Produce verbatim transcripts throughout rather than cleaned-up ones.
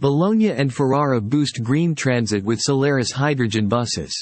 Bologna and Ferrara boost green transit with Solaris hydrogen buses.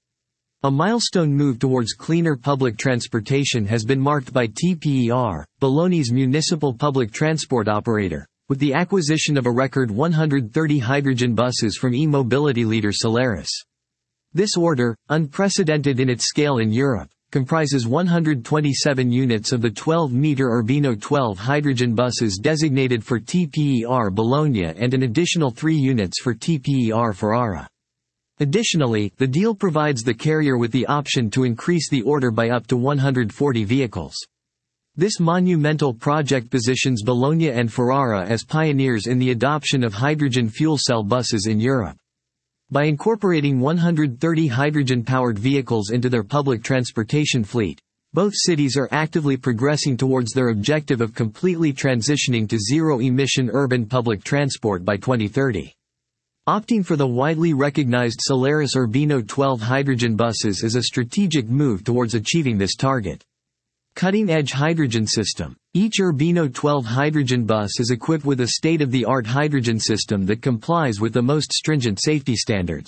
A milestone move towards cleaner public transportation has been marked by T P E R, Bologna's municipal public transport operator, with the acquisition of a record one hundred thirty hydrogen buses from e-mobility leader Solaris. This order, unprecedented in its scale in Europe, comprises one hundred twenty-seven units of the twelve-meter Urbino twelve hydrogen buses designated for T P E R Bologna and an additional three units for T P E R Ferrara. Additionally, the deal provides the carrier with the option to increase the order by up to one hundred forty vehicles. This monumental project positions Bologna and Ferrara as pioneers in the adoption of hydrogen fuel cell buses in Europe. By incorporating one hundred thirty hydrogen-powered vehicles into their public transportation fleet, both cities are actively progressing towards their objective of completely transitioning to zero-emission urban public transport by twenty thirty. Opting for the widely recognized Solaris Urbino twelve hydrogen buses is a strategic move towards achieving this target. Cutting-edge hydrogen system. Each Urbino twelve hydrogen bus is equipped with a state-of-the-art hydrogen system that complies with the most stringent safety standards.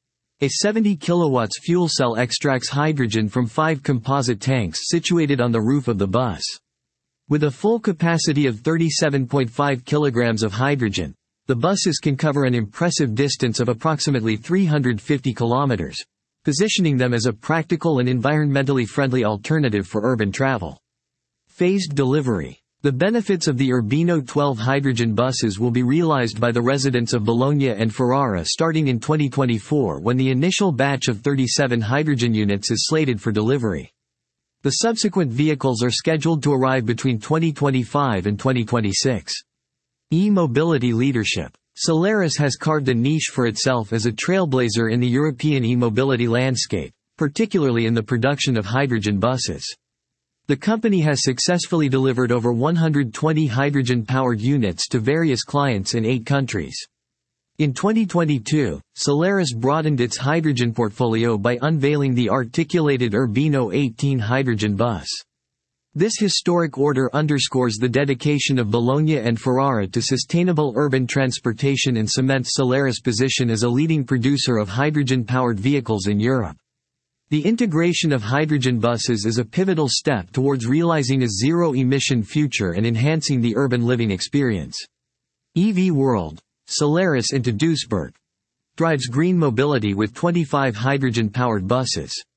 A seventy kilowatts fuel cell extracts hydrogen from five composite tanks situated on the roof of the bus. With a full capacity of thirty-seven point five kilograms of hydrogen, the buses can cover an impressive distance of approximately three hundred fifty kilometers, positioning them as a practical and environmentally friendly alternative for urban travel. Phased delivery. The benefits of the Urbino twelve hydrogen buses will be realized by the residents of Bologna and Ferrara starting in twenty twenty-four, when the initial batch of thirty-seven hydrogen units is slated for delivery. The subsequent vehicles are scheduled to arrive between twenty twenty-five and twenty twenty-six. E-mobility leadership. Solaris has carved a niche for itself as a trailblazer in the European e-mobility landscape, particularly in the production of hydrogen buses. The company has successfully delivered over one hundred twenty hydrogen-powered units to various clients in eight countries. In twenty twenty-two, Solaris broadened its hydrogen portfolio by unveiling the articulated Urbino eighteen hydrogen bus. This historic order underscores the dedication of Bologna and Ferrara to sustainable urban transportation and cements Solaris' position as a leading producer of hydrogen-powered vehicles in Europe. The integration of hydrogen buses is a pivotal step towards realizing a zero-emission future and enhancing the urban living experience. E V World. Solaris into Duisburg. Drives green mobility with twenty-five hydrogen-powered buses.